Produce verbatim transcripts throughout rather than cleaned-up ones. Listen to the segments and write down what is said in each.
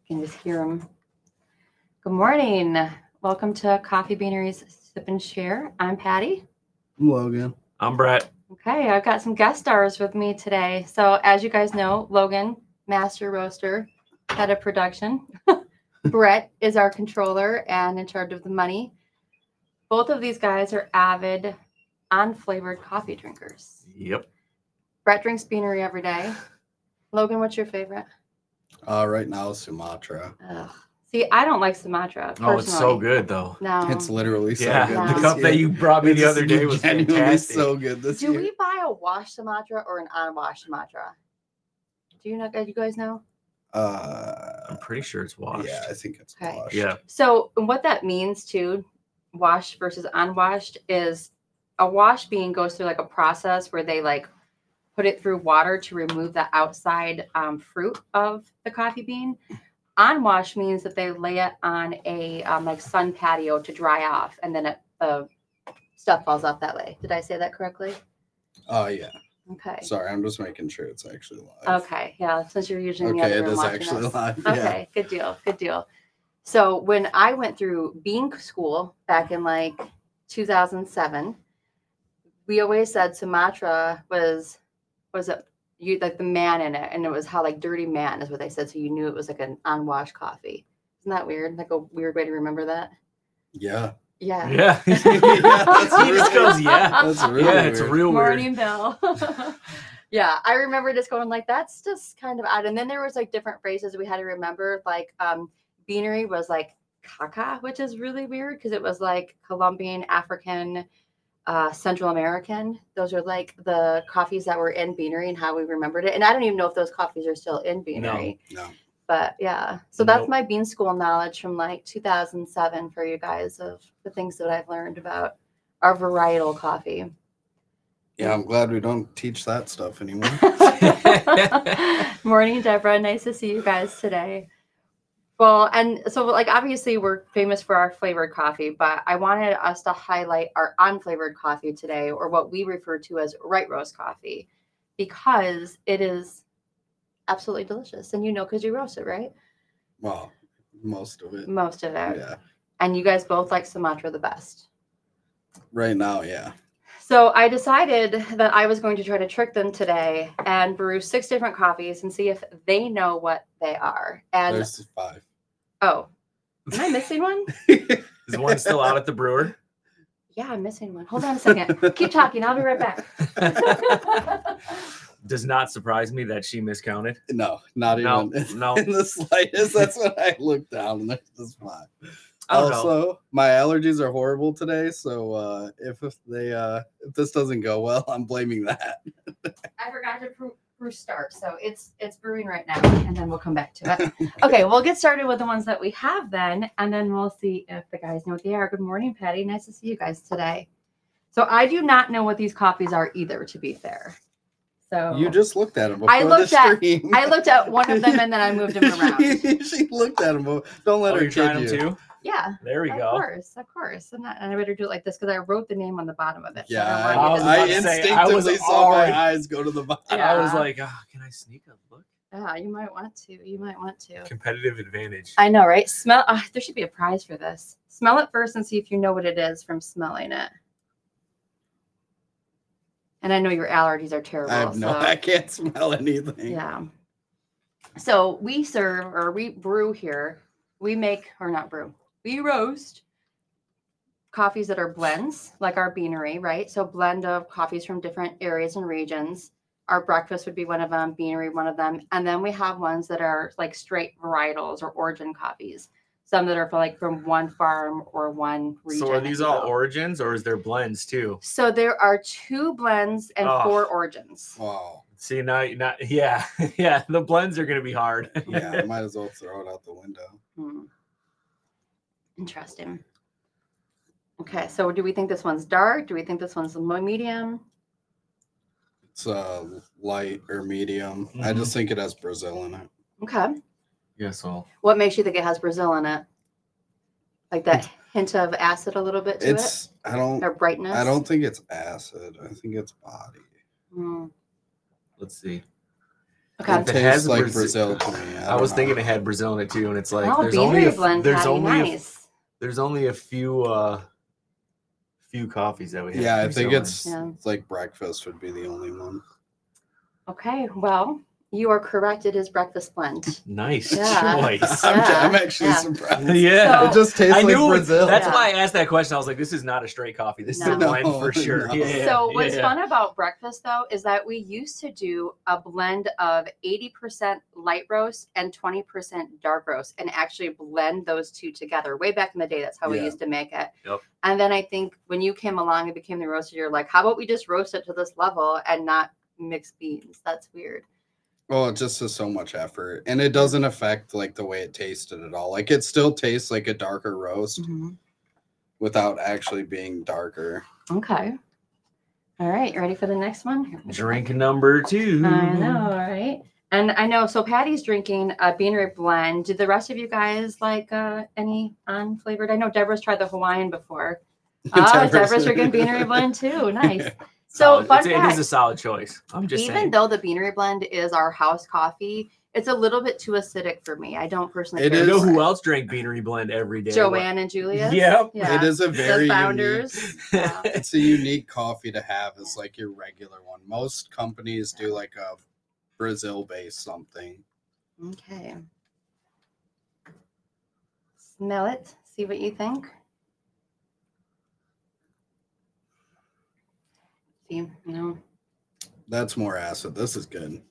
can just hear them. Good morning. Welcome to Coffee Beanery's Sip and Share. I'm Patty. I'm Logan. I'm Brett. Okay, I've got some guest stars with me today. So as you guys know, Logan, master roaster, head of production. Brett is our controller and in charge of the money. Both of these guys are avid, unflavored coffee drinkers. Yep. Brett drinks Beanery every day. Logan, what's your favorite? Uh, right now, Sumatra. Ugh. See, I don't like Sumatra. Personally. Oh, it's so good though. No. It's literally so yeah, good. No. the this cup year. that you brought me the It's other day was genuinely fantastic. so good this Do year. we buy a washed Sumatra or an unwashed Sumatra? Do you know? Do you guys know? Uh, I'm pretty sure it's washed. yeah, I think it's Okay. washed. Yeah. So what that means too, washed versus unwashed, is a washed bean goes through like a process where they like put it through water to remove the outside um, fruit of the coffee bean. Unwashed means that they lay it on a um, like sun patio to dry off, and then it, the stuff falls off that way. Did I say that correctly? Oh, yeah. Okay. Sorry, I'm just making sure it's actually live. Okay. Yeah. Since you're usually in the Okay, other it room is watching actually us. live. Yeah. Okay. Good deal. Good deal. So when I went through bean school back in like two thousand seven, we always said Sumatra was was it you like the man in it, and it was how like dirty man is what they said, so you knew it was like an unwashed coffee. Isn't that weird? Like a weird way to remember that. Yeah. Yeah. Yeah. that's he really- just goes, yeah. That's really yeah, it's weird. real weird. Morning, Bill. Yeah, I remember just going like, that's just kind of odd. And then there was like different phrases we had to remember. Like um, Beanery was like caca, which is really weird because it was like Colombian, African, uh, Central American. Those are like the coffees that were in Beanery and how we remembered it. And I don't even know if those coffees are still in Beanery. No. But yeah, so that's Nope. my bean school knowledge from like two thousand seven for you guys of the things that I've learned about our varietal coffee. Yeah, I'm glad we don't teach that stuff anymore. Morning, Deborah. Nice to see you guys today. Well, and so like obviously we're famous for our flavored coffee, but I wanted us to highlight our unflavored coffee today, or what we refer to as right roast coffee, because it is absolutely delicious. And you know, because you roast it, right? Well, most of it. Most of it. Yeah. And you guys both like Sumatra the best. Right now, yeah. So I decided that I was going to try to trick them today and brew six different coffees and see if they know what they are. And There's five. oh, am I missing one? Is one still out at the brewer? Yeah, I'm missing one. Hold on a second. Keep talking. I'll be right back. Does not surprise me that she miscounted. No, not No, even no. in the slightest. That's when I looked down and there's just five. I don't know. Also, my allergies are horrible today, so uh, if, if they uh, if this doesn't go well, I'm blaming that. I forgot to brew, brew start, so it's it's brewing right now, and then we'll come back to it. Okay, we'll get started with the ones that we have then, and then we'll see if the guys know what they are. Good morning, Patty. Nice to see you guys today. So I do not know what these coffees are either, to be fair. So You just looked at them before I looked the at stream. I looked at one of them and then I moved them around. She looked at them. Don't let Oh, her you're trying kid them you. too? Yeah. There we Of go. course, of course. And, I, and I better do it like this because I wrote the name on the bottom of it. so Yeah, I, I don't was want I, to about get to it- say, instinctively I was saw already- my eyes go to the bottom. Yeah. I was like, oh, can I sneak a look? Yeah, you might want to. You might want to. Competitive advantage. I know, right? Smell. Uh, there should be a prize for this. Smell it first and see if you know what it is from smelling it. And I know your allergies are terrible. I have no, so, I can't smell anything. yeah. So we serve or we brew here. We make or not brew. We roast coffees that are blends, like our Beanery, right? So blend of coffees from different areas and regions. Our breakfast would be one of them, Beanery one of them, and then we have ones that are like straight varietals or origin coffees. Some that are for like from one farm or one region. So are if these you all will. origins or is there blends too? So there are two blends and Oh. four origins. Wow. See now, you not yeah, yeah. The blends are gonna be hard. Yeah, I might as well throw it out the window. Hmm. Interesting. Okay, so do we think this one's dark? Do we think this one's medium? It's uh, light or medium. I just think it has Brazil in it. Okay. Yeah. So What makes you think it has Brazil in it? Like that hint of acid a little bit to It's I don't it? Or brightness? I don't think it's acid. I think it's body. Hmm. let's see. Okay. It If it has tastes like Brazil- Brazil to me. I, I was don't thinking know. it had Brazil in it too, and it's like Oh, there's only beanery a, blend, there's Patty, only a, nice. there's only a few uh few coffees that we have. Yeah, I Brazil think in. it's Yeah. it's like breakfast would be the only one. Okay, well, you are correct. It is breakfast blend. Nice Yeah. choice. I'm, Yeah, I'm actually yeah. surprised. Yeah. It just tastes I like knew it- Brazil. that's Yeah. why I asked that question. I was like, this is not a straight coffee. This is No. a blend No, for sure. no. Yeah, yeah, So yeah, what's yeah. fun about breakfast though is that we used to do a blend of eighty percent light roast and twenty percent dark roast and actually blend those two together. Way back in the day, that's how we Yeah. used to make it. Yep. And then I think when you came along and became the roaster, you're like, how about we just roast it to this level and not mix beans? That's weird. Well, it just is so much effort, and it doesn't affect like the way it tasted at all. Like it still tastes like a darker roast without actually being darker. Okay. All right. You ready for the next one? Here we go. Drink number two. I know, right? And I know. So Patty's drinking a beanery blend. Did the rest of you guys like uh, any unflavored? I know Deborah's tried the Hawaiian before. Oh, Deborah's drinking beanery blend too. Nice. So Solid. fun It's, it is fact, a solid choice. I'm just even saying. though the beanery blend is our house coffee, it's a little bit too acidic for me. I don't personally. It care You know is- for who it. else drank Beanery Blend every day? Joanne and Julius. Yep. Yeah. It is a The very unique, founders. Yeah. it's a unique coffee to have as like your regular one. Most companies do like a Brazil based something. Okay. Smell it. See what you think. See, no. That's more acid. This is good.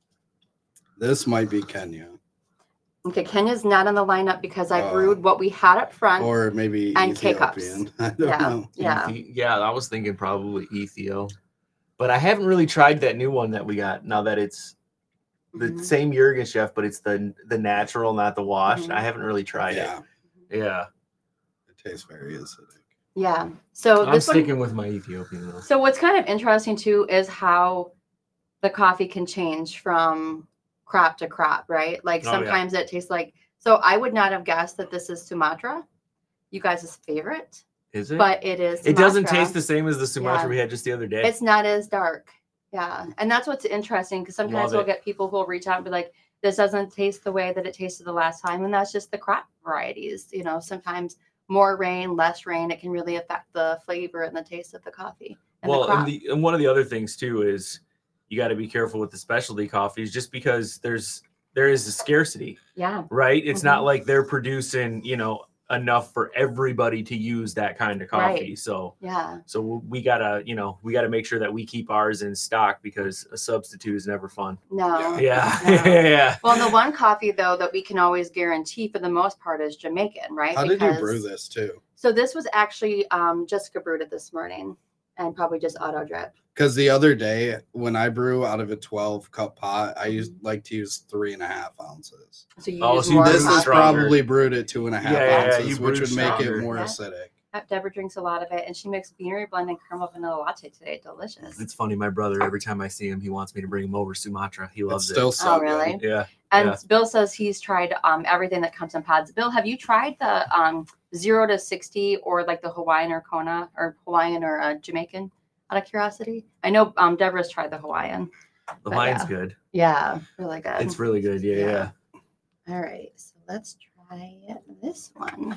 This might be Kenya. Okay, Kenya's not on the lineup because I Oh. brewed what we had up front. Or maybe And K-cups. Ethiopian. I don't Yeah. know. Yeah. Ethi- yeah, I was thinking probably Ethio. But I haven't really tried that new one that we got now that it's the Mhm. same Jurgen chef, but it's the the natural, not the washed. Mhm. I haven't really tried Yeah, it. Yeah. it tastes very acidic. Yeah. So I'm this one. sticking with my Ethiopian though. So what's kind of interesting too is how the coffee can change from crop to crop, right? Like Oh, yeah. sometimes it tastes like. So I would not have guessed that this is Sumatra, you guys' favorite, Is it? but it is. it doesn't Sumatra. taste the same as the Sumatra Yeah. we had just the other day. It's not as dark. Yeah. And that's what's interesting because sometimes Love we'll it. get people who will reach out and be like, this doesn't taste the way that it tasted the last time. And that's just the crop varieties. You know, sometimes more rain, less rain, it can really affect the flavor and the taste of the coffee. And the well, crop. and, the, and one of the other things too is you got to be careful with the specialty coffees just because there's there is a scarcity, yeah. right? It's Mhm. not like they're producing, you know, enough for everybody to use that kind of coffee. Right. So Yeah. so we gotta, you know, we gotta make sure that we keep ours in stock because a substitute is never fun. No. Yeah. Yeah, No. yeah. Well, the one coffee though that we can always guarantee for the most part is Jamaican, right? How did you Because- brew this too? So this was actually um, Jessica brewed it this morning, and probably just auto drip. Because the other day when I brew out of a twelve cup pot, I used like to use three and a half ounces. So you Oh, use so you more brew This coffee. is stronger. probably brewed at two and a half Yeah, yeah, yeah, ounces, you which brewed would make stronger. it more Yeah. acidic. Yep, Deborah drinks a lot of it, and she makes beanery blend and caramel vanilla latte today. Delicious. It's funny, my brother, every time I see him, he wants me to bring him over Sumatra. He It's loves still it. so Oh, really? good. Yeah. And yeah. Bill says he's tried um, everything that comes in pods. Bill, have you tried the um, zero to sixty or like the Hawaiian or Kona or Hawaiian or uh, Jamaican? Out of curiosity, I know um, Deborah's tried the Hawaiian. The But Hawaiian's yeah. good. Yeah, really good. It's really good. Yeah, Yeah. yeah. All right, so let's try this one.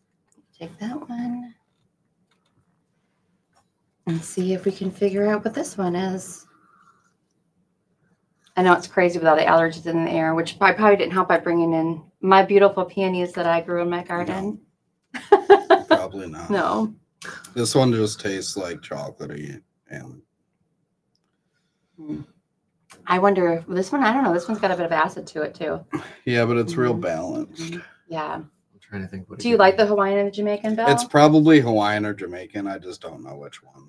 Take that one and see if we can figure out what this one is. I know it's crazy with all the allergens in the air, which I probably didn't help by bringing in my beautiful peonies that I grew in my garden. Probably not. No. This one just tastes like chocolatey and Hmm. I wonder if this one, I don't know, this one's got a bit of acid to it too. yeah, but it's real Mhm. balanced. Yeah. I'm trying to think. What it Do you could like be. the Hawaiian and the Jamaican, Bill? It's probably Hawaiian or Jamaican. I just don't know which one.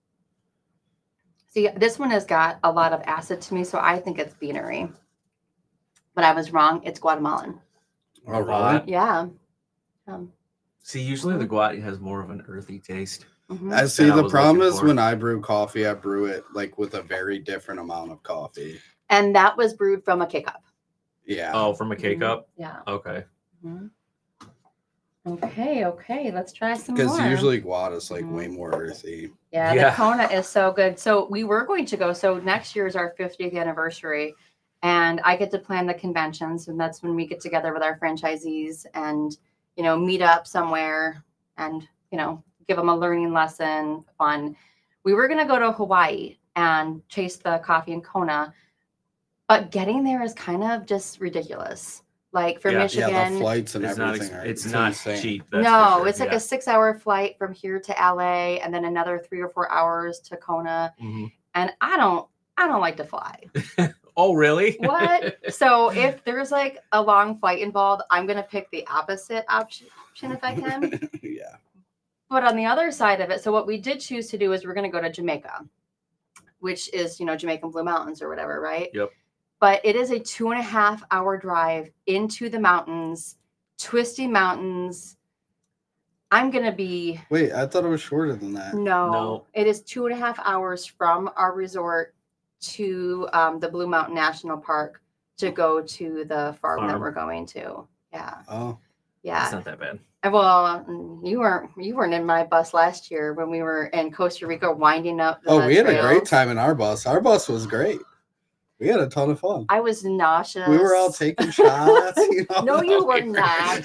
See, this one has got a lot of acid to me, so I think it's beanery. But I was wrong. It's Guatemalan. Oh, Uh, really? Yeah. Um, See, usually the Guati has more of an earthy taste. mhm. I see. that I The was problem looking is for. when I brew coffee, I brew it like with a very different amount of coffee. And that was brewed from a K-cup. Yeah. Oh, from a K Mhm. cup? Yeah. Okay. Mhm. Okay, okay. Let's try some Because more. usually guat is like Mhm. way more earthy. Yeah, Yeah. the Kona is so good. So we were going to go. So next year is our fiftieth anniversary. and I get to plan the conventions, and that's when we get together with our franchisees and, you know, meet up somewhere and, you know, give them a learning lesson, fun. We were going to go to Hawaii and chase the coffee in Kona, but getting there is kind of just ridiculous. Like for Yeah. Yeah, Michigan, the flights and It's not, everything. ex- are it's not insane. cheap. that's no, for sure. it's like Yeah. a six hour flight from here to L A and then another three or four hours to Kona. Mhm. And I don't, I don't like to fly. Oh, really? What? So if there's like a long flight involved, I'm going to pick the opposite option if I can. Yeah. But on the other side of it, so what we did choose to do is we're going to go to Jamaica, which is, you know, Jamaican Blue Mountains or whatever, right? Yep. But it is a two and a half hour drive into the mountains, twisty mountains. I'm going to be, Wait, I thought it was shorter than that. no, No. it is two and a half hours from our resort to um, the Blue Mountain National Park to go to the farm, that Farm. we're going to. Yeah. Oh, Yeah. It's not that bad. And Well, you weren't you weren't in my bus last year when we were in Costa Rica winding up. The oh, we had a great trails. time in our bus. Our bus was great. We had a ton of fun. I was nauseous. We were all taking shots. You know? No, you were not.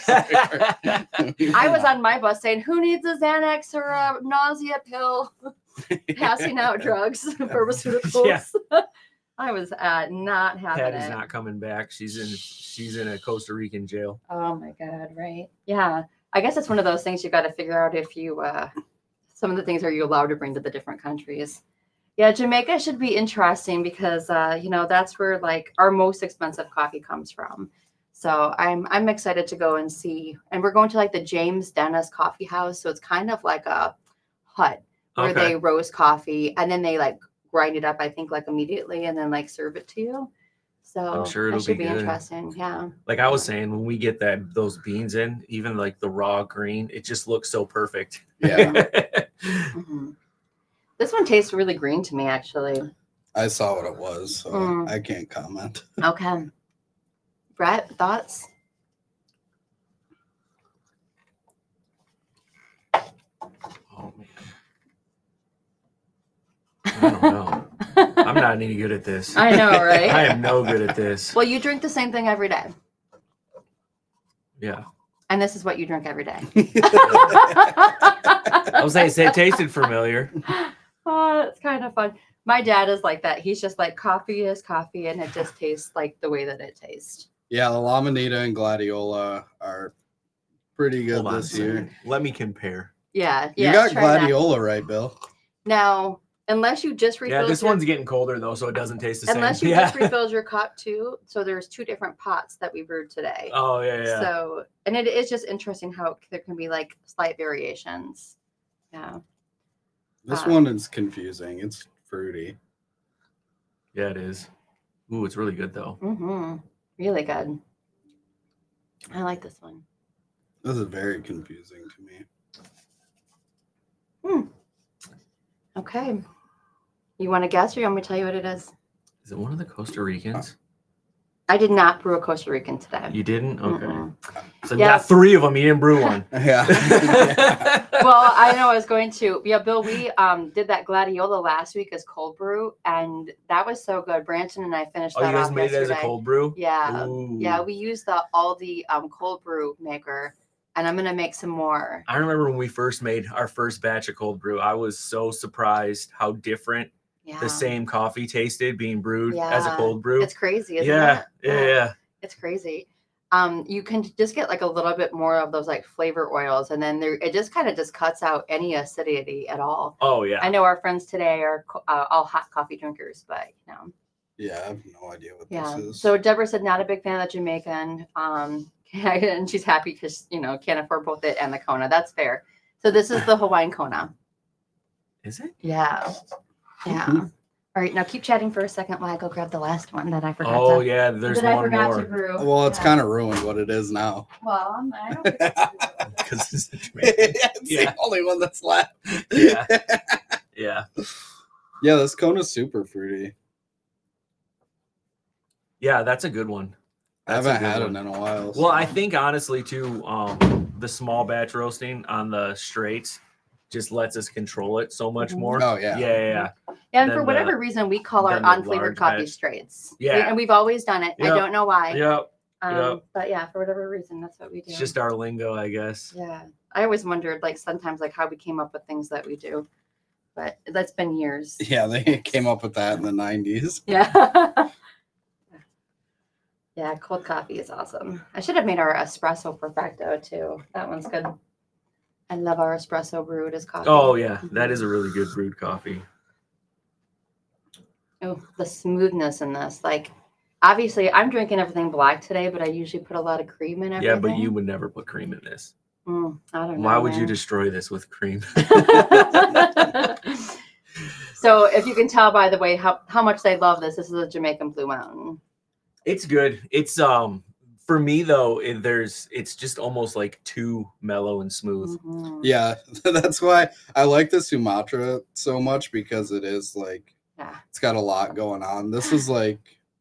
I was on my bus saying, "Who needs a Xanax or a nausea pill?" Passing out drugs, pharmaceuticals. I was uh, not having Patty's it. not coming back. She's in she's in a Costa Rican jail. Oh my god! Right? Yeah. I guess it's one of those things you got to figure out if you. Uh, some of the things are you allowed to bring to the different countries. Yeah, Jamaica should be interesting because uh, you know that's where like our most expensive coffee comes from. So I'm I'm excited to go and see. And we're going to like the James Dennis Coffee House. So it's kind of like a hut where Okay. they roast coffee and then they like grind it up, I think, like immediately and then like serve it to you. So I'm sure it'll that should be be, good. interesting. Yeah. Like I was saying, when we get that those beans in, even like the raw green, it just looks so perfect. Yeah, Mhm. This one tastes really green to me, actually. I saw what it was, so Mm. I can't comment. Okay. Brett, thoughts? Oh man. I don't know. I'm not any good at this. I know, right? I am no good at this. Well, you drink the same thing every day. Yeah. And this is what you drink every day. I was saying it tasted familiar. Oh, that's kind of fun. My dad is like that. He's just like coffee is coffee and it just tastes like the way that it tastes. Yeah, the Lamanita and Gladiola are pretty good Hold on a this year. second. Let me compare. Yeah. You yeah, got try that. Gladiola right, Bill. Now, unless you just refilled Yeah, this your, one's getting colder though, so it doesn't taste the unless same. you Yeah. just refilled your cup too. So there's two different pots that we brewed today. Oh yeah, yeah. So, and it is just interesting how there can be like slight variations. Yeah. This Uh, one is confusing. It's fruity. Yeah, it is. Ooh, it's really good though. Mm-hmm. Really good. I like this one. This is very confusing to me. Hmm. Okay. You want to guess or you want me to tell you what it is? Is it one of the Costa Ricans? I did not brew a Costa Rican today. You didn't? Okay. Mm-mm. So you Yeah. got three of them. You didn't brew one. Yeah. Well, I know I was going to. Yeah, Bill, we um did that Gladiola last week as cold brew, and that was so good. Branson and I finished Oh, that you guys off made it as yesterday. a cold brew? Yeah. Ooh. Yeah, we used the Aldi um cold brew maker, and I'm gonna make some more. I remember when we first made our first batch of cold brew, I was so surprised how different Yeah. the same coffee tasted being brewed as a Yeah. cold brew. It's crazy, isn't yeah, it? yeah, yeah. It's crazy. Um, you can just get like a little bit more of those like flavor oils, and then there it just kind of just cuts out any acidity at all. Oh yeah. I know our friends today are co- uh, all hot coffee drinkers, but you know, Yeah, I have no idea what yeah. this is. So Deborah said not a big fan of the Jamaican, um, and she's happy because you know can't afford both it and the Kona. That's fair. So this is the Hawaiian Kona. Is it? Yeah, yeah. All right, now keep chatting for a second while I go grab the last one that I forgot. Oh to, yeah, there's that I one forgot more. to brew. well, it's Yeah. kind of ruined what it is now. Well, I'm, I don't. think it's- Because it's the Jamaican. it's Yeah. the only one that's left. Yeah. Yeah. Yeah, this cone is super fruity. Yeah, that's a good one. I That's a haven't good had one. it in a while. Well, I so- think honestly too, um, the small batch roasting on the straights just lets us control it so much Mhm. more. Oh, yeah. Yeah, yeah, yeah. Yeah, and than for the- whatever reason, we call our than the unflavored large coffee batch. straights. Yeah. We- and we've always done it. I Yep. don't know why. Yep. Um, yep. But yeah, for whatever reason, that's what we do. It's just our lingo, I guess. Yeah, I always wondered, like sometimes, like how we came up with things that we do, but that's been years. Yeah, they came up with that in the nineties. Yeah. Yeah, cold coffee is awesome. I should have made our espresso perfecto too. That one's good. I love our espresso brewed as coffee. Oh yeah, that is a really good brewed coffee. Oh, the smoothness in this. Like, obviously, I'm drinking everything black today, but I usually put a lot of cream in everything. Yeah, but you would never put cream in this. Mm, I don't know. Why would you man. destroy this with cream? So, if you can tell by the way how, how much they love this, this is a Jamaican Blue Mountain. It's good. It's um for me though, it, there's it's just almost like too mellow and smooth. Mhm. Yeah, that's why I like the Sumatra so much, because it is like Yeah. it's got a lot going on. This is like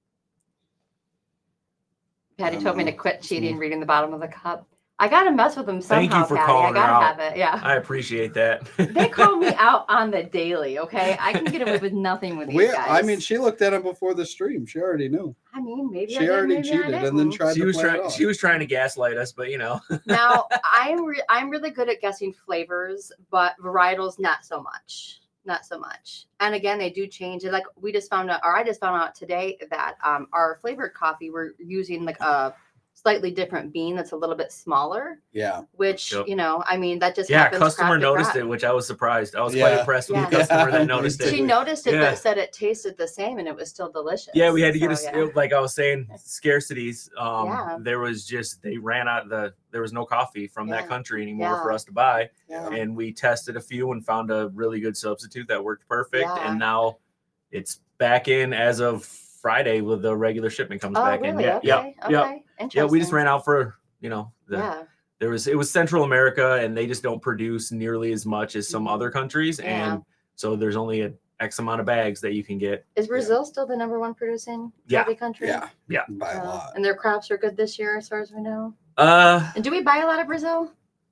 Patty I told me know. to quit cheating reading the bottom of the cup. I gotta mess with them somehow, Thank you for Patty. calling I her gotta out. have it. Yeah. I appreciate that. They call me out on the daily, okay? I can get away with nothing with these we. guys. I mean, she looked at him before the stream. She already knew. I mean, maybe I She did, already maybe I cheated and then didn't. tried she to was play it trying off. she was trying to gaslight us, but you know. Now I'm re- I'm really good at guessing flavors, but varietals not so much, not so much. And again, they do change. Like we just found out, or I just found out today that um, our flavored coffee we're using like a slightly different bean that's a little bit smaller. Yeah. Which Yep. you know, I mean, that just Yeah, happens customer crap to noticed crap. it, which I was surprised. I was Yeah. quite impressed with Yeah. the customer Yeah, that me noticed too. it. She noticed it, Yeah. but said it tasted the same and it was still delicious. Yeah, we had to get So, a yeah. like I was saying, scarcities. Um, Yeah. there was just they ran out the there was no coffee from Yeah. that country anymore Yeah. for us to buy, Yeah. and we tested a few and found a really good substitute that worked perfect. Yeah. And now it's back in as of Friday with the regular shipment comes Oh, back really? in. Yeah, Okay. yeah, Okay. yeah, yeah. We just Interesting. ran out for you know the. Yeah. There was it was Central America, and they just don't produce nearly as much as some Mhm. other countries, Yeah. and so there's only a X amount of bags that you can get. Is Brazil still the number one producing Yeah. coffee country? Yeah. Yeah. By a Uh, lot. and their crops are good this year, as far as we know. Uh, And do we buy a lot of Brazil?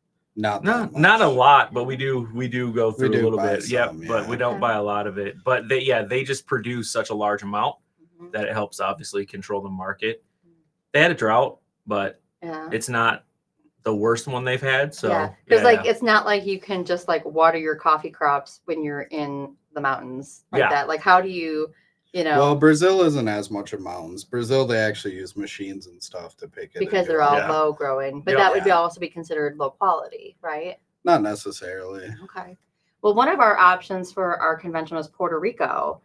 Not no, that much. not a lot, but we do we do go through do a little buy bit. Yeah, some, but yeah. we don't Okay. buy a lot of it. But they yeah they just produce such a large amount Mhm. that it helps obviously control the market. They had a drought, but Yeah. it's not the worst one they've had. So yeah, because yeah, like it's not like you can just like water your coffee crops when you're in the mountains like Yeah. that. Like, how do you, you know, Well, Brazil isn't as much of mountains. Brazil, they actually use machines and stuff to pick it. because and do they're it. all Yeah. low growing, but Yeah. that would be Yeah. also be considered low quality, right? Not necessarily. Okay. Well, one of our options for our convention was Puerto Rico.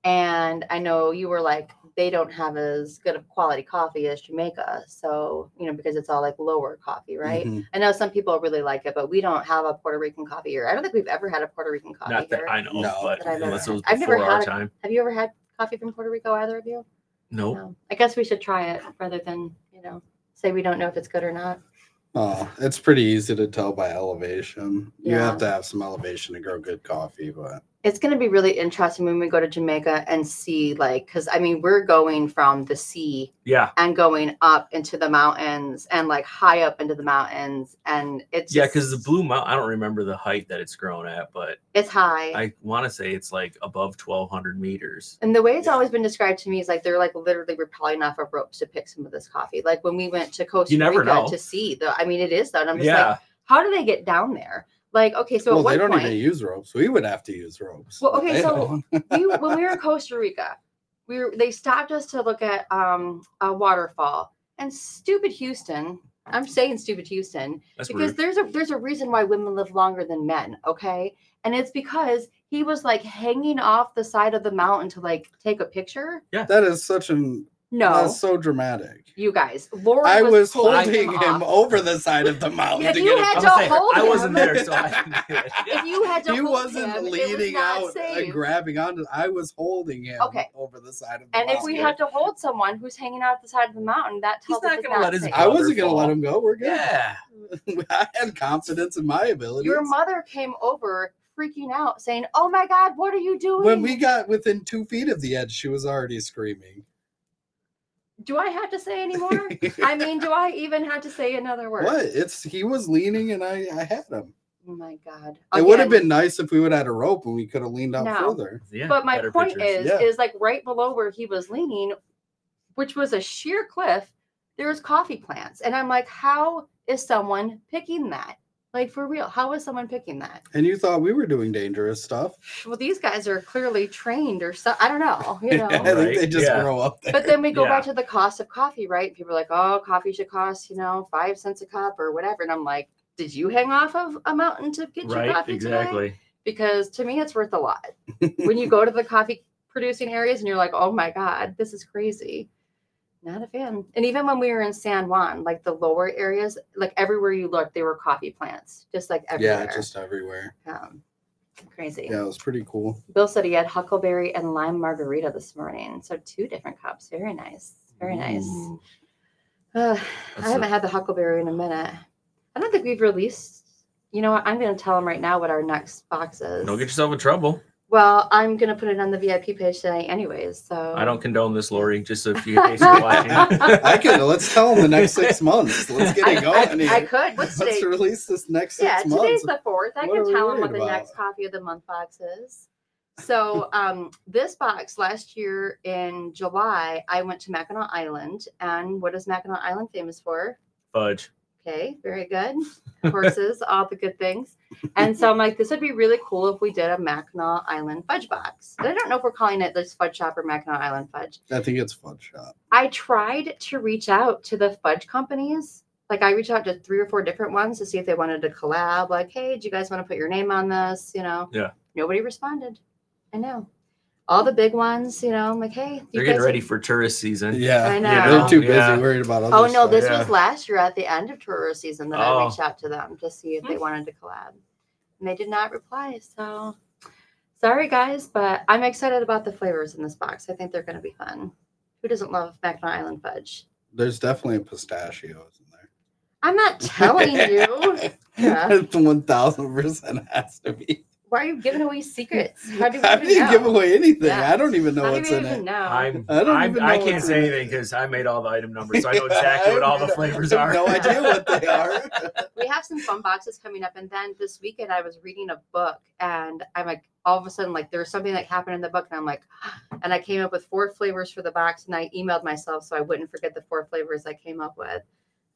And I know you were like, they don't have as good of quality coffee as Jamaica. So, you know, because it's all like lower coffee, right? Mhm. I know some people really like it, but we don't have a Puerto Rican coffee here. I don't think we've ever had a Puerto Rican coffee not that here. I know, No. but That I've never unless it was had. I've never before our had it. time. Have you ever had coffee from Puerto Rico, either of you? Nope. No. I guess we should try it rather than, you know, say we don't know if it's good or not. Oh, it's pretty easy to tell by elevation. You Yeah. have to have some elevation to grow good coffee, but It's going to be really interesting when we go to Jamaica and see, like, because I mean, we're going from the sea Yeah, and going up into the mountains and like high up into the mountains. And it's yeah, just- because the Blue Mountain, I don't remember the height that it's grown at, but it's high. I want to say it's like above twelve hundred meters. And the way it's Yeah. always been described to me is like they're like literally rappelling off of ropes to pick some of this coffee. Like when we went to Costa You never Rica know. to see the, I mean, it is that. And I'm just Yeah, like, how do they get down there? Like, okay, so well, at one they don't point, even use ropes. We would have to use ropes. Well, but okay, they so don't. we, when we were in Costa Rica, we were, they stopped us to look at um, a waterfall. And stupid Houston, I'm saying stupid Houston, that's because rude. there's a there's a reason why women live longer than men, okay? And it's because he was like hanging off the side of the mountain to like take a picture. That is such an No, that's so dramatic. you guys, Laura I was holding holding him, him off. over the side of the mountain If to you get had a to I, was saying, hold I wasn't him. there, so I didn't do it. If you had to He hold wasn't him, it was leaning not out safe. and grabbing onto. I was holding him Okay. over the side of the And if mountain. we had to hold someone who's hanging out the side of the mountain, that He's tells us not it's gonna let his safe. I wasn't brother gonna let fall. him go. We're good. Yeah, I had confidence in my abilities. Your mother came over freaking out, saying, "Oh my God, what are you doing?" When we got within two feet of the edge, she was already screaming. Do I have to say any more? I mean, do I even have to say another word? What? It's he was leaning and I I had him. Oh my God. It would have Again, been nice if we would have had a rope and we could have leaned out No. further. Yeah, But my better point pictures. is, Yeah. is like right below where he was leaning, which was a sheer cliff, there was coffee plants. And I'm like, how is someone picking that? Like for real, how is someone picking that? And you thought we were doing dangerous stuff. Well, these guys are clearly trained or so. I don't know, you know. I think Right, they just yeah. grow up there. But then we go Yeah. back to the cost of coffee, right? People are like, oh, coffee should cost, you know, five cents a cup or whatever. And I'm like, did you hang off of a mountain to get your Right, coffee today? exactly. Because to me, it's worth a lot. When you go to the coffee producing areas and you're like, oh my God, this is crazy. Not a fan. And even when we were in San Juan, like the lower areas, like everywhere you looked, there were coffee plants, just like everywhere. Yeah, just everywhere. Um, crazy. Yeah, it was pretty cool. Bill said he had huckleberry and lime margarita this morning. So two different cups. Very nice. Very nice. Ooh. Uh, I That's haven't a- had the huckleberry in a minute. I don't think we've released. You know what? I'm going to tell them right now what our next box is. Don't get yourself in trouble. Well, I'm going to put it on the V I P page today anyways. So I don't condone this, Lori, just if you in case you're watching. I could let's tell them the next six months. Let's get it I, going. I, I here. could. What's Let's today? release this next six Yeah, months. today's the fourth. I What are can we tell them what worried the about? next coffee of the month box is. So um, this box last year in July, I went to Mackinac Island. And what is Mackinac Island famous for? Fudge. Okay, very good. Horses, all the good things. And so I'm like, this would be really cool if we did a Mackinac Island fudge box. But I don't know if we're calling it this fudge shop or Mackinac Island fudge. I think it's Fudge Shop. I tried to reach out to the fudge companies. Like I reached out to three or four different ones to see if they wanted to collab. Like, hey, do you guys want to put your name on this? You know? Yeah. Nobody responded. I know. All the big ones, you know, I'm like, hey, you They're getting guys- ready for tourist season. Yeah, I know. they're too busy Yeah. worried about other Oh no, stuff. this Yeah. was last year at the end of tourist season that I Oh. reached out to them to see if they wanted to collab. And they did not reply. So sorry guys, but I'm excited about the flavors in this box. I think they're gonna be fun. Who doesn't love Mackinac Island fudge? There's definitely a pistachio in there. I'm not telling you. Yeah. One thousand percent has to be. Why are you giving away secrets? How do we How even do you know? give away anything? Yeah. I don't even know How do what's we in even it. know? I'm, I don't I'm, even I know can't what's say in it. anything because I made all the item numbers, so I know exactly what all the flavors I are. have no idea what they are. We have some fun boxes coming up, and then this weekend I was reading a book, and I'm like, all of a sudden, like there's something that happened in the book, and I'm like, and I came up with four flavors for the box, and I emailed myself so I wouldn't forget the four flavors I came up with.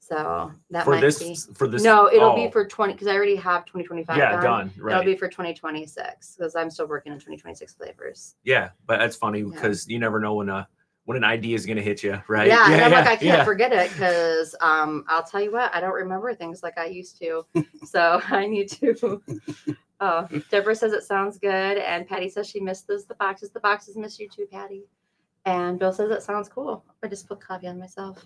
So that for might this, be. for this. No, it'll oh, be for twenty because I already have twenty twenty-five. yeah, done. done. Right. It'll be for twenty twenty-six because I'm still working on twenty twenty-six flavors. Yeah, but that's funny Yeah. because you never know when a when an idea is gonna hit you, right? Yeah, and I'm like, I can't yeah. forget it because um, I'll tell you what, I don't remember things like I used to. So I need to. Oh, Deborah says it sounds good, and Patty says she missed those the boxes. The boxes miss you too, Patty. And Bill says it sounds cool. I just put coffee on myself.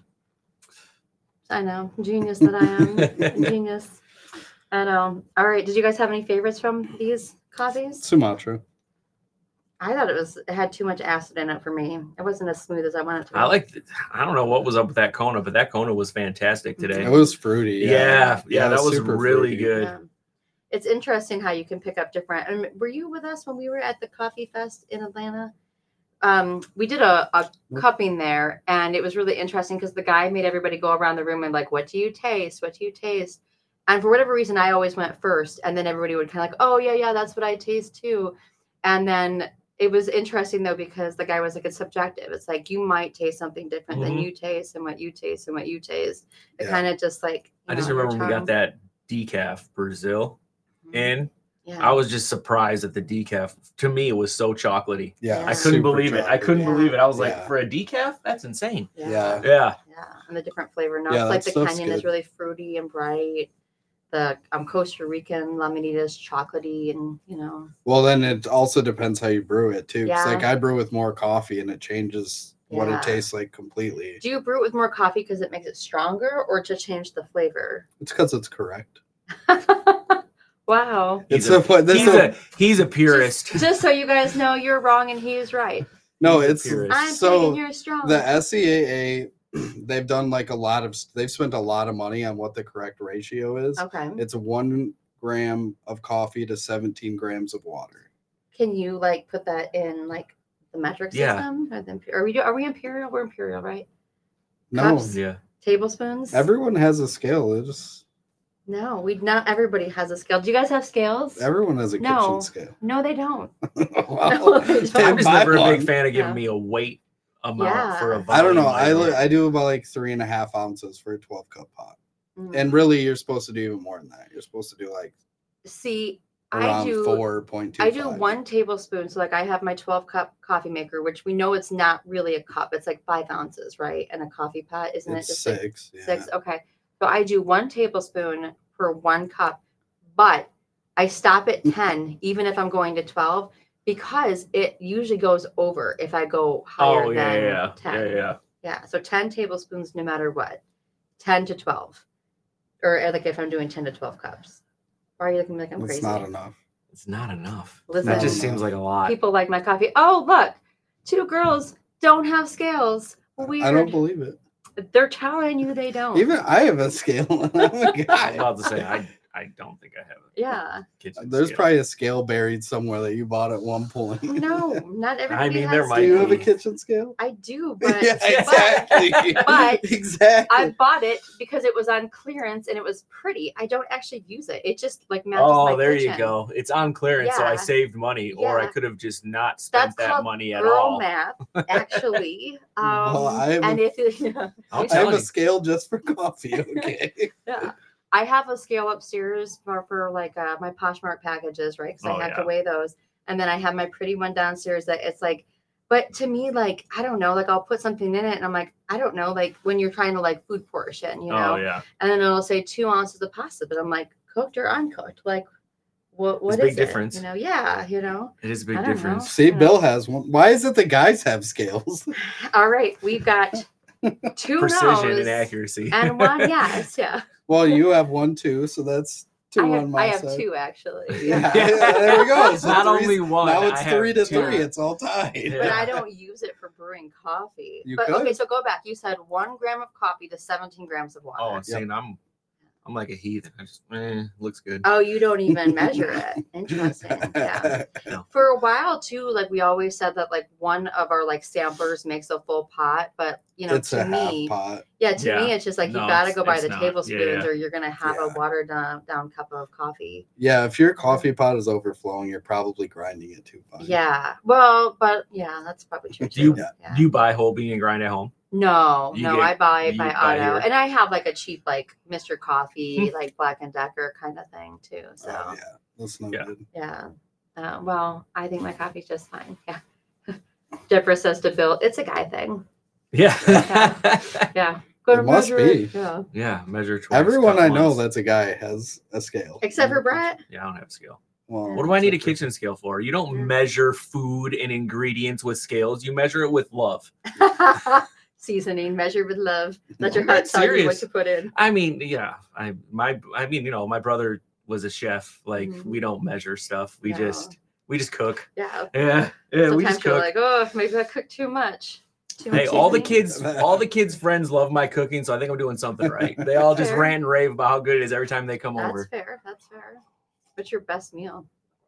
I know, genius that I am. Genius. I know. All right, did you guys have any favorites from these coffees? Sumatra. I thought it was it had too much acid in it for me. It wasn't as smooth as I wanted it to. I like. I don't know what was up with that Kona, but that Kona was fantastic today. It was fruity. Yeah, Yeah, yeah, that was super really fruity. good. Yeah. It's interesting how you can pick up different. And were you with us when we were at the Coffee Fest in Atlanta? Um, we did a, a cupping there, and it was really interesting because the guy made everybody go around the room and like, what do you taste? What do you taste? And for whatever reason, I always went first, and then everybody would kind of like, oh yeah, yeah, that's what I taste too. And then it was interesting though because the guy was like, it's subjective. It's like you might taste something different than Mhm. you taste, and what you taste and what you taste. It Yeah. kind of just like. you I just know, remember when we charm. got that decaf Brazil in. Yeah. I was just surprised at the decaf. To me, it was so chocolatey. Yeah, I Yeah. couldn't super believe it. I chocolatey. couldn't Yeah. believe it. I was like, Yeah. for a decaf, that's insane. Yeah. Yeah. Yeah, and the different flavor notes. Yeah, like that the stuff's Canyon is good. really fruity and bright. The um, Costa Rican Lagunitas is chocolatey, and you know, Well, then it also depends how you brew it too. 'Cause, Yeah. like I brew with more coffee, and it changes what Yeah. it tastes like completely. do you brew it with more coffee because it makes it stronger, or to change the flavor? It's because it's correct. Wow. He's It's a, a, point. This he's is a he's a purist. Just, just so you guys know, you're wrong and he is right. no, he's a it's purist. I'm so saying you're strong. the S E A A. They've done like a lot of. They've spent a lot of money on what the correct ratio is. Okay. It's one gram of coffee to seventeen grams of water. Can you like put that in like the metric Yeah. system? Or the, are we are we imperial? We're imperial, right? No, Cups? Yeah. Tablespoons. everyone has a scale. It just No, we not everybody has a scale. Do you guys have scales? Everyone has a No. kitchen scale. No, they don't. Well, they don't. I'm just buy never a big one. fan of giving Yeah. me a weight amount Yeah. for a volume. I don't know. I item. li- I do about like three and a half ounces for a twelve cup pot, Mm. and really you're supposed to do even more than that. You're supposed to do like See, I around do four point two. I do one tablespoon. So like I have my twelve cup coffee maker, which we know it's not really a cup. It's like five ounces, right? And a coffee pot, isn't It's it? Just six. Like yeah. six. Okay. So I do one tablespoon per one cup, but I stop at ten, even if I'm going to twelve, because it usually goes over if I go higher Oh yeah, than yeah, ten. yeah, yeah. Yeah. So ten tablespoons no matter what. ten to twelve. Or like if I'm doing ten to twelve cups. Or are you looking like I'm It's crazy? not enough. It's not enough. Listen, That just No, seems no. like a lot. people like my coffee. Oh, look, two girls don't have scales. Weird. I don't believe it. They're telling you they don't. Even I have a scale. and I'm a I was guy. about to say I I don't think I have a Yeah. kitchen There's scale. probably a scale buried somewhere that you bought at one point. No, not everybody. mean, has there Do might you scales. have a be. kitchen scale? I do, but yeah, but exactly. but exactly. I bought it because it was on clearance and it was pretty. I don't actually use it. It just like matches Oh, my there kitchen. you go. It's on clearance, so I Yeah. saved money, or I Yeah. could have just not spent That's that called money at girl all. math, actually. Um, Well, I have and a- if you, yeah, I'll I tell have a you. scale just for coffee. Okay. yeah. I have a scale upstairs for, for like uh, my Poshmark packages, right? Because Oh, I have yeah. to weigh those. And then I have my pretty one downstairs that it's like, but to me, like, I don't know, like I'll put something in it and I'm like, I don't know, like when you're trying to like food portion, you know, Oh yeah, and then it'll say two ounces of pasta, but I'm like, cooked or uncooked? Like, what, what There's a is big it? difference. You know, yeah, you know. it is a I big don't know. difference. See, Yeah. Bill has one. Why is it the guys have scales? All right, we've got two Precision no's and accuracy. and one yes, yeah. Well, you have one too, so that's two I on have, my I have side. two actually. Yeah, there we go. So Not three's- only one. Now I it's have three to two. three. It's all tied. Yeah. But I don't use it for brewing coffee. You but okay, could. so go back. You said one gram of coffee to seventeen grams of water. Oh, see, and I'm I'm like a heathen. I just eh, looks good. Oh, you don't even measure it. Interesting. Yeah. No. For a while too, like we always said that like one of our like samplers makes a full pot, but you know, It's to a half me, pot. yeah, to Yeah. me it's just like No, you gotta it's- go by it's the not. Yeah, tablespoons yeah. or you're gonna have a Yeah. watered down, down cup of coffee. Yeah, if your coffee pot is overflowing, you're probably grinding it too fine. Yeah. Well, but yeah, that's probably true Do you too. Yeah. do you buy whole bean and grind at home? No, You no, get- I buy you by buy auto, here. and I have like a cheap like Mister Coffee, like Black and Decker kind of thing too. So Oh, yeah, that's not Yeah. good. yeah, uh, well, I think my coffee's just fine. Yeah. Deborah says to Bill, it's a guy thing. Yeah. Yeah, go to It must measure it. be. Yeah, yeah. Measure twice. Everyone cut I know once. that's a guy has a scale. except for Brett. Yeah, I don't have a scale. Well, What do I need a except for- kitchen scale for? You don't Yeah. measure food and ingredients with scales. You measure it with love. Seasoning, measure with love. Let your I'm heart not tell you what serious. to put in. I mean, yeah. I my I mean, you know, my brother was a chef. Like Mhm. we don't measure stuff. We No. just we just cook. Yeah. Yeah. Yeah. we Sometimes just you're cook. like, oh, maybe I cooked too much. Too Hey, much all the seasoning." kids, all the kids' friends love my cooking, so I think I'm doing something right. They all just Fair. rant and rave about how good it is every time they come That's over. fair. That's fair. What's your best meal?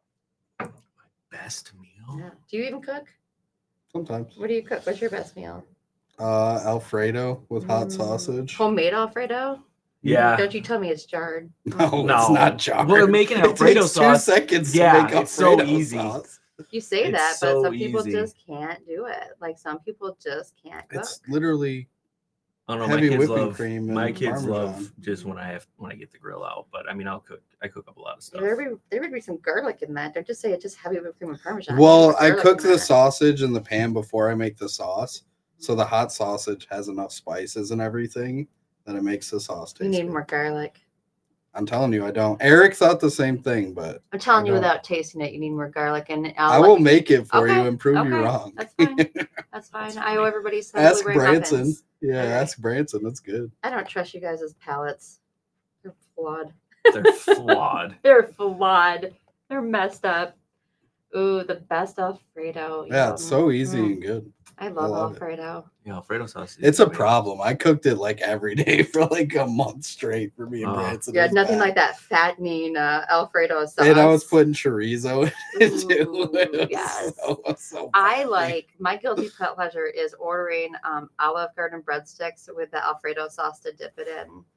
Best meal? Yeah. Do you even cook? Sometimes. What do you cook? What's your best meal? Uh, Alfredo with hot Mm, sausage. Homemade Alfredo? Yeah. Don't you tell me it's jarred. No, No. it's not jarred. Well, making It Alfredo takes sauce- two seconds Yeah, to make it's so Alfredo easy. sauce. You say It's that, but so some people easy. just can't do it. Like some people just can't cook. It's literally I don't know. My Heavy kids whipping love. cream My and kids love Parmesan. just when I have when I get the grill out. But I mean, I'll cook. I cook up a lot of stuff. There would, there would be some garlic in that. Don't just say it's just heavy whipped cream and parmesan. well, There's I garlic cook in the that. sausage in the pan before I make the sauce, so the hot sausage has enough spices and everything that it makes the sauce taste. You need good. more garlic. I'm telling you, I don't. Eric thought the same thing, but I'm telling I you don't. without tasting it, you need more garlic. And I I'll will let- make it for Okay, you and prove you okay, wrong. That's fine. That's fine. That's I owe funny. everybody some Ask blueberry Branson. muffins. Yeah, Okay. ask Branson. That's good. I don't trust you guys' palates. They're flawed. They're flawed. They're flawed. They're messed up. Ooh, the best Alfredo. Yeah, it's so Yum. easy Mm, and good. I love, love it. Alfredo. Yeah, Alfredo sauce. is It's a great. problem. I cooked it like every day for like a month straight for me and Oh. Branson. It Yeah, was nothing bad. like that fattening uh, Alfredo sauce. And I was putting chorizo in it too. Ooh, It was yes. so, so I bad. like my guilty pleasure is ordering um, Olive Garden breadsticks with the Alfredo sauce to dip it in.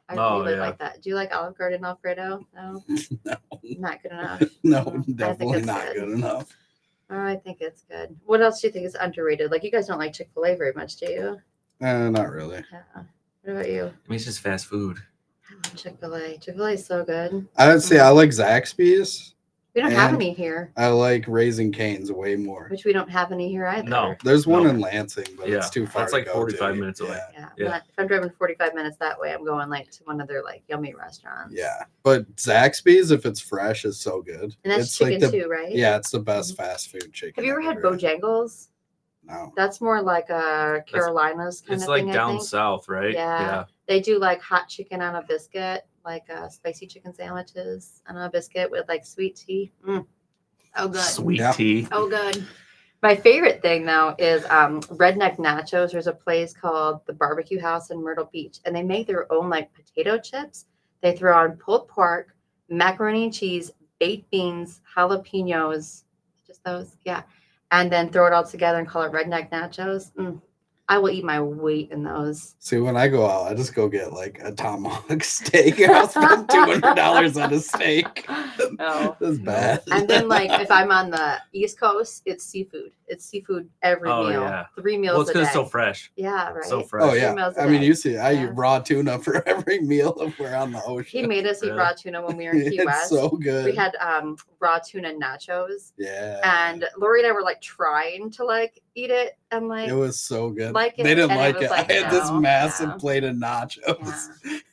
I Oh, really yeah. like that. Do you like Olive Garden Alfredo? No, No, not good enough. no, Mm, I think definitely it's not good. good enough. Oh, I think it's good. What else do you think is underrated? Like, you guys don't like Chick-fil-A very much, do you? Uh, not really. Yeah. What about you? I mean, it's just fast food. I love Chick-fil-A. Chick-fil-A is so good. I would say I like Zaxby's. We don't have And- any here, I like Raising Cane's way more. which we don't have any here either. No. There's one No. in Lansing, but Yeah, it's too far. that's to like go forty-five to. minutes away. Yeah. Yeah. Not- if I'm driving forty-five minutes that way, I'm going like to one of their like yummy restaurants. Yeah, but Zaxby's, if it's fresh, is so good. And that's it's chicken like the too, right? yeah, it's the best fast food chicken. Have you ever I've had Bojangles? No. That's more like a Carolinas kind It's of like thing, I down think. south, right? Yeah. They do like hot chicken on a biscuit, like uh, spicy chicken sandwiches on a biscuit with like sweet tea. Mm. Oh, good. Sweet Yeah. tea. Oh, good. My favorite thing though is um, Redneck Nachos. There's a place called the Barbecue House in Myrtle Beach, and they make their own like potato chips. They throw on pulled pork, macaroni and cheese, baked beans, jalapenos, just those, yeah, and then throw it all together and call it Redneck Nachos. Mm. I will eat my weight in those. See, when I go out, I just go get like a tomahawk steak. I'll spend two hundred dollars on a steak. Oh. That's bad. And then, like, if I'm on the East Coast, it's seafood. It's seafood every Oh, meal. yeah. Three meals Well, it's a because day. it's so fresh. Yeah, right. So fresh. Oh Three yeah, meals a I mean, day. you see, I Yeah. eat raw tuna for every meal if we're on the ocean. He made us eat Really? raw tuna when we were in Key It's West. so good. We had um, raw tuna nachos, yeah, and Lori and I were like trying to like eat it, and like it was so good. like it, they didn't and it like was it. like, I had this no, massive yeah. plate of nachos.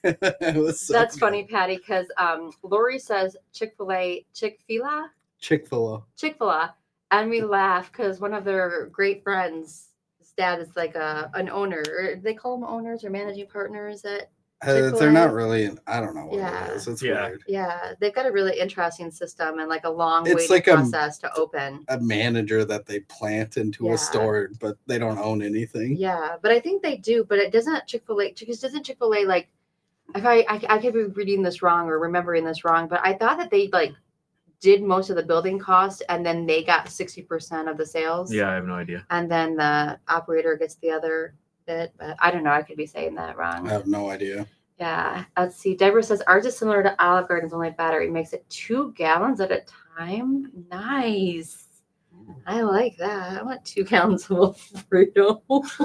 it was so that's good. funny, Patty, because um, Lori says Chick-fil-A, Chick-fil-A, Chick-fil-A. Chick-fil-A, and we laugh because one of their great friends, his dad is like a an owner. Or they call them owners or managing partners at Uh, they're Chick-fil-A? not really. I don't know what Yeah. it is. It's Yeah. weird. yeah, they've got a really interesting system and like a long It's waiting like a- process to open. A manager that they plant into Yeah. a store, but they don't own anything. Yeah, but I think they do. But it doesn't Chick-fil-A because doesn't Chick-fil-A like if I, I I could be reading this wrong or remembering this wrong, but I thought that they like did most of the building cost and then they got sixty percent of the sales. Yeah, I have no idea. And then the operator gets the other bit, but I don't know. I could be saying that I wrong. have no idea. Yeah. Let's see. Deborah says ours is similar to Olive Garden's, only better. It makes it two gallons at a time. Nice. I like that. I want two gallons of Alfredo.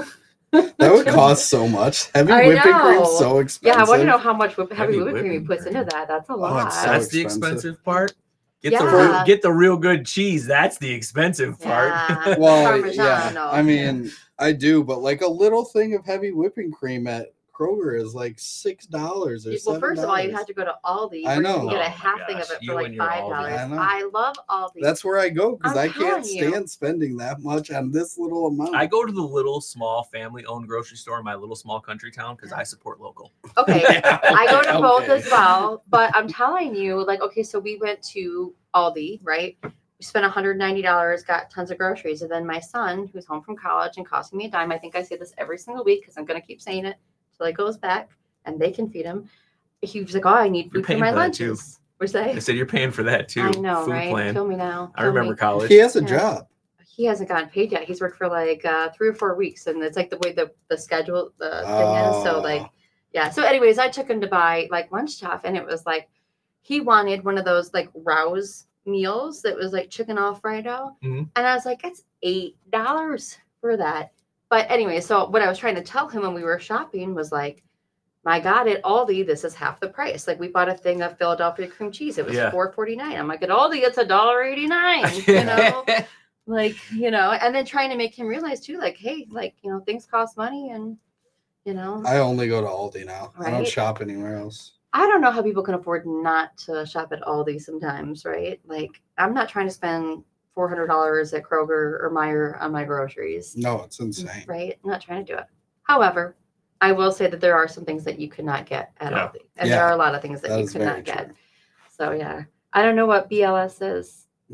That would cost so much. Heavy I whipping know. cream's so expensive. Yeah, I want to know how much whip, heavy, Heavy whipping cream you whipping puts into cream. that. That's a Oh, lot. it's so That's the expensive. expensive part. Get the Yeah. real, get the real good cheese. That's the expensive part. Yeah. Well, Parmesan, yeah. oh, I mean, I do, but like a little thing of heavy whipping cream at Kroger is like six dollars or well, seven. first of all, you have to go to Aldi I where you know. can get Oh a my half thing of gosh, it you for like and your five Aldi. dollars. I know. I love Aldi. That's where I go because I'm I can't telling you. stand spending that much on this little amount. I go to the little small family owned grocery store in my little small country town because I support local. okay. Yeah, I go to okay, both okay. as well, but I'm telling you, like, okay, so we went to Aldi, right? We spent one hundred ninety dollars, got tons of groceries, and then my son, who's home from college and costing me a dime, I think I say this every single week because I'm going to keep saying it till he goes back and they can feed him. He was like, "Oh, I need You're food for paying my for that, too. lunches." What's that? I said you're paying for that too. I know, Food right? plan. Kill me now. I Kill remember me. college. He has a Yeah. job. He hasn't gotten paid yet. He's worked for like uh, three or four weeks, and it's like the way the the schedule the thing is. So like, Oh. yeah. So anyways, I took him to buy like lunch stuff, and it was like he wanted one of those like Rouse meals that was like chicken Alfredo, Mhm. and I was like, that's eight dollars for that. But anyway, so what I was trying to tell him when we were shopping was like, my God, at Aldi, this is half the price. Like we bought a thing of Philadelphia cream cheese. It was Yeah. four forty nine. I'm like, at Aldi, it's a dollar eighty nine. You know, like you know, and then trying to make him realize too, like, hey, like you know, things cost money, and you know, I only go to Aldi now. I don't Right? shop anywhere else. I don't know how people can afford not to shop at Aldi sometimes, right? Like, I'm not trying to spend four hundred dollars at Kroger or Meijer on my groceries, No, it's insane. right? I'm not trying to do it. However, I will say that there are some things that you cannot get at Yeah. Aldi, and Yeah, there are a lot of things that, that you is cannot very get. true. So yeah, I don't know what B L S is. Does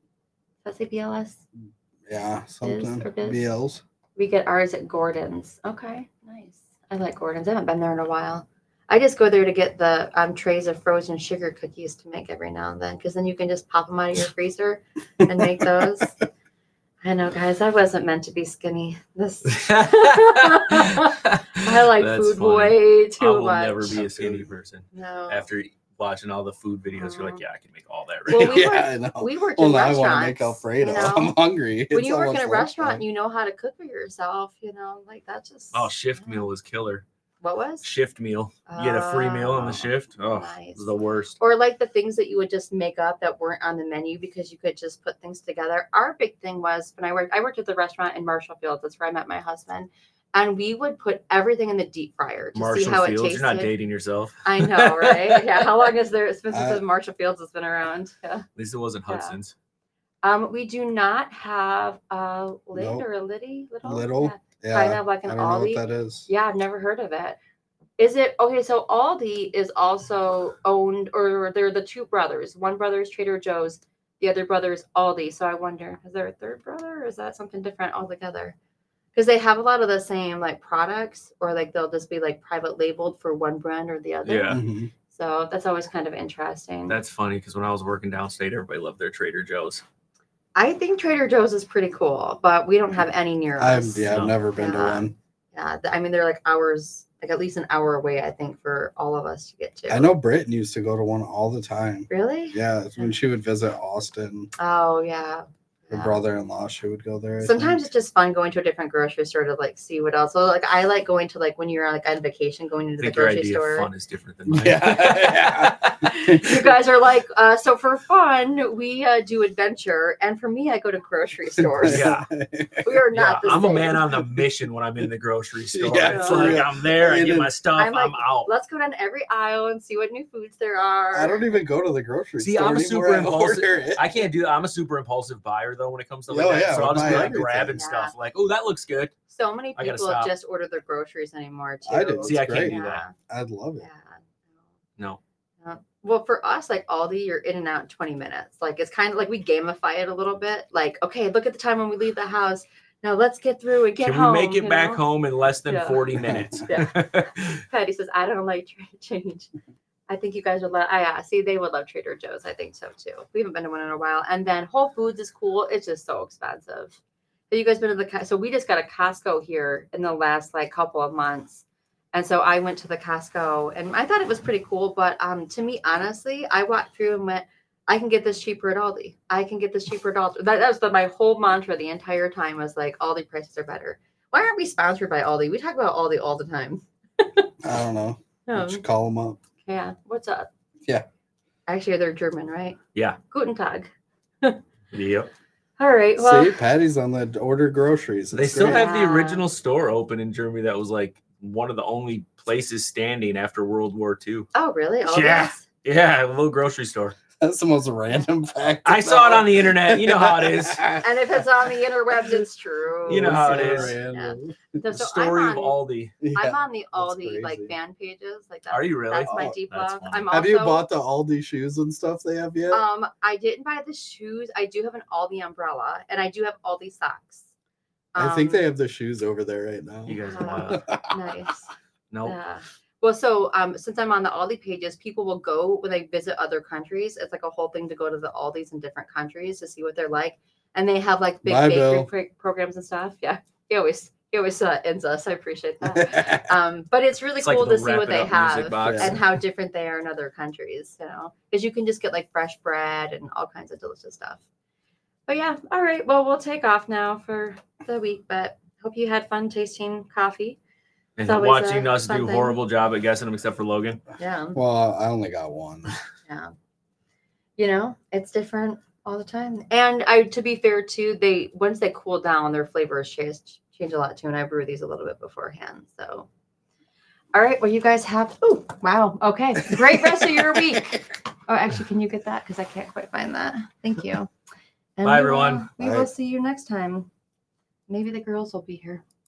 that say B L S? Yeah, something. or biz? B Ls. We get ours at Gordon's. Okay, nice. I like Gordon's. I haven't been there in a while. I just go there to get the um, trays of frozen sugar cookies to make every now and then, because then you can just pop them out of your freezer and make those. I know, guys. I wasn't meant to be skinny. This I like That's food funny. way too I will much. never be a skinny person. No. After watching all the food videos, you're Mhm. like, yeah, I can make all that Well, right we yeah, were- I know. we worked Well, in now I restaurants. want to make Alfredo. You know? I'm hungry. when It's you work in almost a restaurant, lunchtime. you know how to cook for yourself. You know, like that just. Oh, shift yeah. meal was killer. What was? Shift meal. You get a free meal on Oh, the shift. Oh, nice. it was the worst. Or like the things that you would just make up that weren't on the menu because you could just put things together. Our big thing was when I worked, I worked at the restaurant in Marshall Fields. That's where I met my husband. And we would put everything in the deep fryer to Marshall see how Fields, it tasted. you're not dating yourself. I know, right? Yeah. How long is there since I- Marshall Fields has been around? Yeah. At least it wasn't Yeah. Hudson's. Um, we do not have a lid Nope. or a liddy little. Little? Yeah. Yeah. Kind of like an I don't know Aldi. what that is. Yeah, I've never heard of it. Is it okay? So Aldi is also owned, or they're the two brothers. One brother is Trader Joe's, the other brother is Aldi. So I wonder, is there a third brother, or is that something different altogether? Because they have a lot of the same like products, or like they'll just be like private labeled for one brand or the other. Yeah. Mhm. So that's always kind of interesting. That's funny because when I was working downstate, everybody loved their Trader Joe's. I think Trader Joe's is pretty cool, but we don't have any near I've us. yeah, I've No. never been to Yeah. one. Yeah, th- I mean they're like hours, like at least an hour away. I think for all of us to get to. I know Brittany used to go to one all the time. Really? Yeah, it's when she would visit Austin. Oh yeah. Her Yeah. brother-in-law, she would go there. I Sometimes think. it's just fun going to a different grocery store to like see what else. So like I like going to like when you're like on vacation, going I into the think your grocery idea store. of fun is different than mine. Yeah. You guys are like, uh, so for fun, we uh, do adventure, and for me, I go to grocery stores. Yeah. We are Yeah, not the I'm same. a man on a mission when I'm in the grocery store. Yeah, it's for like real. I'm there, I And get then- my stuff, I'm I'm, like, out. Let's go down every aisle and see what new foods there are. I don't even go to the grocery See, store I'm a anymore. super I impulsive- order it. I can't do that. I'm a super impulsive buyer though when it comes to like Oh, that. yeah, so I'll with just be my like everything. grabbing Yeah. stuff like, oh, that looks good. So many I gotta people stop. just order their groceries anymore too. I do. See, I It's can't great. do that. I'd love it. Yeah. No. Yeah. Well, for us, like Aldi, you're in and out in twenty minutes. Like it's kind of like we gamify it a little bit. Like, okay, look at the time when we leave the house. Now let's get through and get Can home. we make it you back know? home in less than Yeah. forty minutes? Yeah. Patty says, I don't like trade change. I think you guys would love. I uh, see they would love Trader Joe's. I think so too. We haven't been to one in a while. And then Whole Foods is cool. It's just so expensive. Have you guys been to the? Co- So we just got a Costco here in the last like couple of months, and so I went to the Costco and I thought it was pretty cool. But um, to me, honestly, I walked through and went, I can get this cheaper at Aldi. I can get this cheaper at Aldi. That, that was the, my whole mantra the entire time was like, Aldi prices are better. Why aren't we sponsored by Aldi? We talk about Aldi all the time. I don't know. Oh, Just call them up. yeah. What's up? Yeah. Actually, they're German, right? Yeah. Guten Tag. Yep. All right. Well, See, Patty's on the order groceries. They It's still great. have the Yeah. original store open in Germany that was like one of the only places standing after World War Two. oh, really? Aldi's? Yeah. Yeah, a little grocery store. That's the most random fact. I saw it on the internet. You know how it is. And if it's on the interwebs, it's true. You know how it So is. random. So- The so story I'm of on, Aldi. I'm Yeah. on the that's Aldi like crazy. fan pages. Like that's, Are you really? That's my Oh, deep that's love. funny. I'm Have also, you bought the Aldi shoes and stuff they have yet? Um, I didn't buy the shoes. I do have an Aldi umbrella, and I do have Aldi socks. I think they Um, have the shoes over there right now. You guys are Uh, wild. nice. Nope. Yeah. Well, so um, since I'm on the Aldi pages, people will go when they visit other countries. It's like a whole thing to go to the Aldis in different countries to see what they're like, and they have like big Bye, bakery Bill. pro- programs and stuff. Yeah, he always he always uh, ends us. I appreciate that. Um, but it's really It's like cool the to see Wrap what It they Up music have box. and how different they are in other countries. You know, because you can just get like fresh bread and all kinds of delicious stuff. But yeah, all right. Well, we'll take off now for the week, but hope you had fun tasting coffee. And It's always watching a us fun do thing. horrible job at guessing them except for Logan. Yeah. Well, I only got one. Yeah. You know, it's different all the time. And I to be fair too, they once they cool down, their flavors change change a lot too. And I brew these a little bit beforehand. So all right. Well, you guys have oh wow. Okay. Great rest of your week. Oh, actually, can you get that? Because I can't quite find that. Thank you. And Bye, we will- everyone. We Bye. will see you next time. Maybe the girls will be here.